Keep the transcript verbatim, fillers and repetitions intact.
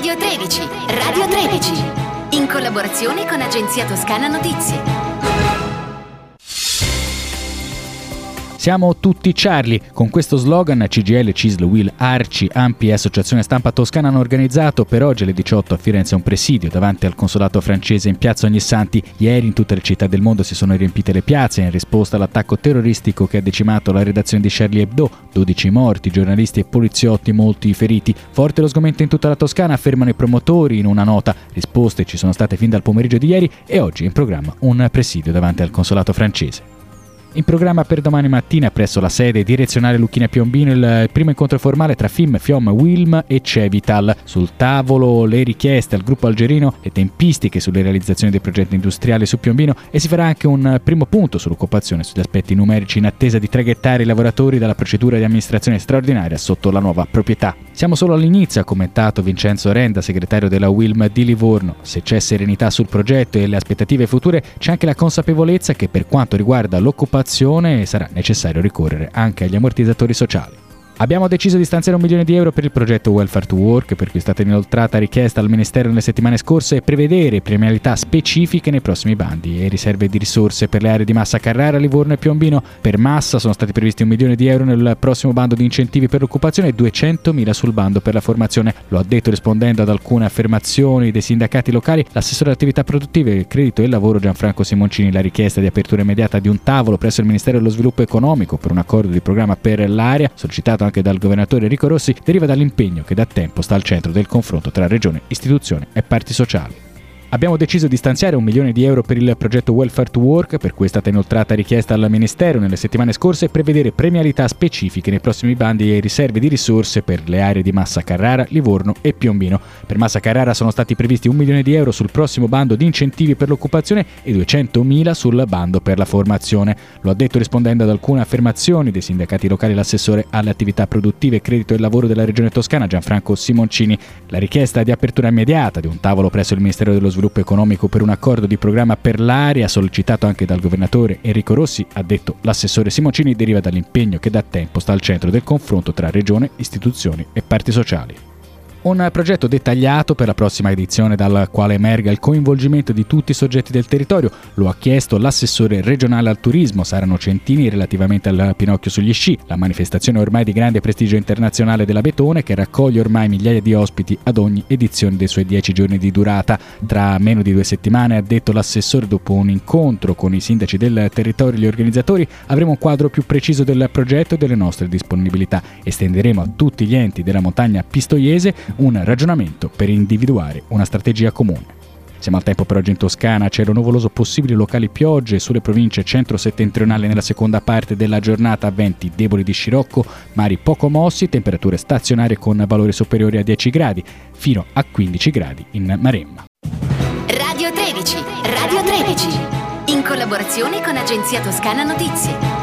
Radio tredici, Radio tredici, in collaborazione con Agenzia Toscana Notizie. Siamo tutti Charlie. Con questo slogan C G I L, C I S L, U I L, ARCI, ANPI e Associazione Stampa Toscana hanno organizzato per oggi alle diciotto a Firenze un presidio davanti al consolato francese in piazza Ognissanti. Ieri in tutte le città del mondo si sono riempite le piazze in risposta all'attacco terroristico che ha decimato la redazione di Charlie Hebdo. dodici morti, giornalisti e poliziotti, molti feriti. Forte lo sgomento in tutta la Toscana, affermano i promotori in una nota. Risposte ci sono state fin dal pomeriggio di ieri e oggi in programma un presidio davanti al consolato francese. In programma per domani mattina presso la sede direzionale Lucchina Piombino il primo incontro formale tra F I M, F I O M, Wilm e Cevital. Sul tavolo le richieste al gruppo algerino, le tempistiche sulle realizzazioni dei progetti industriali su Piombino e si farà anche un primo punto sull'occupazione e sugli aspetti numerici in attesa di traghettare i lavoratori dalla procedura di amministrazione straordinaria sotto la nuova proprietà. Siamo solo all'inizio, ha commentato Vincenzo Renda, segretario della Wilm di Livorno. Se c'è serenità sul progetto e le aspettative future, c'è anche la consapevolezza che per quanto riguarda l'occupazione sarà necessario ricorrere anche agli ammortizzatori sociali. Abbiamo deciso di stanziare un milione di euro per il progetto Welfare to Work, per cui è stata inoltrata richiesta al Ministero nelle settimane scorse e prevedere premialità specifiche nei prossimi bandi e riserve di risorse per le aree di Massa Carrara, Livorno e Piombino. Per Massa sono stati previsti un milione di euro nel prossimo bando di incentivi per l'occupazione e duecentomila sul bando per la formazione. Lo ha detto rispondendo ad alcune affermazioni dei sindacati locali l'assessore alle attività produttive, credito e lavoro Gianfranco Simoncini. La richiesta di apertura immediata di un tavolo presso il Ministero dello Sviluppo Economico per un accordo di programma per l'area, sollecitato anche dal governatore Enrico Rossi, deriva dall'impegno che da tempo sta al centro del confronto tra regione, istituzioni e parti sociali. Abbiamo deciso di stanziare un milione di euro per il progetto Welfare to Work, per cui è stata inoltrata richiesta al Ministero nelle settimane scorse e prevedere premialità specifiche nei prossimi bandi e riserve di risorse per le aree di Massa Carrara, Livorno e Piombino. Per Massa Carrara sono stati previsti un milione di euro sul prossimo bando di incentivi per l'occupazione e duecentomila sul bando per la formazione. Lo ha detto rispondendo ad alcune affermazioni dei sindacati locali l'assessore alle attività produttive, credito e lavoro della regione toscana Gianfranco Simoncini. La richiesta di apertura immediata di un tavolo presso il Ministero dello Sviluppo Economico per un accordo di programma per l'area, sollecitato anche dal governatore Enrico Rossi, ha detto l'assessore Simoncini, deriva dall'impegno che da tempo sta al centro del confronto tra regione, istituzioni e parti sociali. Un progetto dettagliato per la prossima edizione dal quale emerga il coinvolgimento di tutti i soggetti del territorio. Lo ha chiesto l'assessore regionale al turismo Sara Nocentini relativamente al Pinocchio sugli sci, la manifestazione ormai di grande prestigio internazionale dell'Abetone che raccoglie ormai migliaia di ospiti ad ogni edizione dei suoi dieci giorni di durata. Tra meno di due settimane, ha detto l'assessore, dopo un incontro con i sindaci del territorio e gli organizzatori, avremo un quadro più preciso del progetto e delle nostre disponibilità. Estenderemo a tutti gli enti della montagna pistoiese un ragionamento per individuare una strategia comune. Siamo al tempo per oggi in Toscana, cielo nuvoloso, possibili locali piogge sulle province centro-settentrionali nella seconda parte della giornata, venti deboli di scirocco, mari poco mossi, temperature stazionarie con valori superiori a dieci gradi, fino a quindici gradi in Maremma. Radio tredici, Radio tredici, in collaborazione con Agenzia Toscana Notizie.